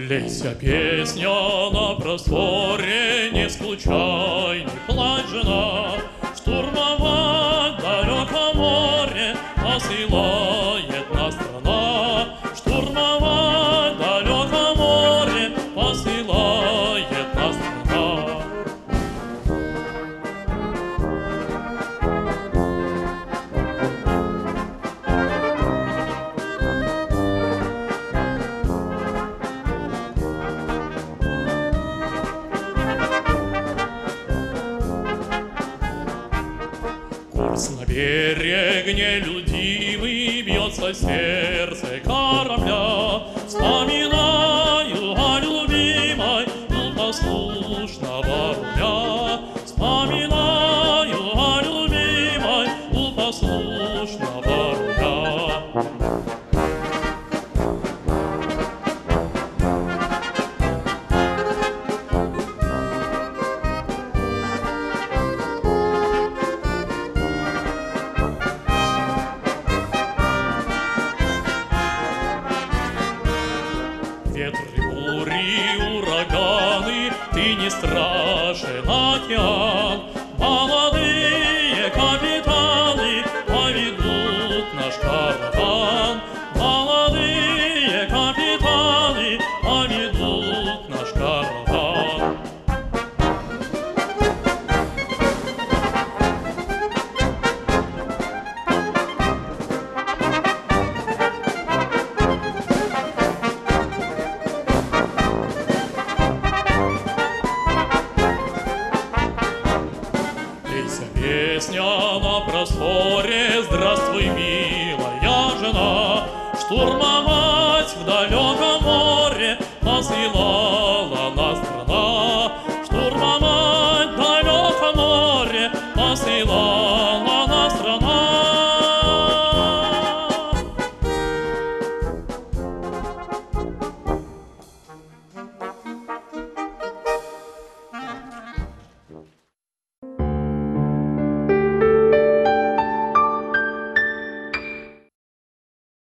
Лейся, песня на просторе, не скучай, не плачь, жена. Штурмовать далеко море посылает нас страна. Штурмовать далеко море посылает нас страна. Курс на берег нелюдимый, бьется сердце корабля. Вспоминаю о любимой у послушного руля. Вспоминаю о любимой у послушного руля. Ветры, бури, ураганы, ты не страшен океан. Молодые капитаны поведут наш караван. Молодые капитаны поведут наш караван. Лейся, песня на просторе, здравствуй, милая жена. Штурма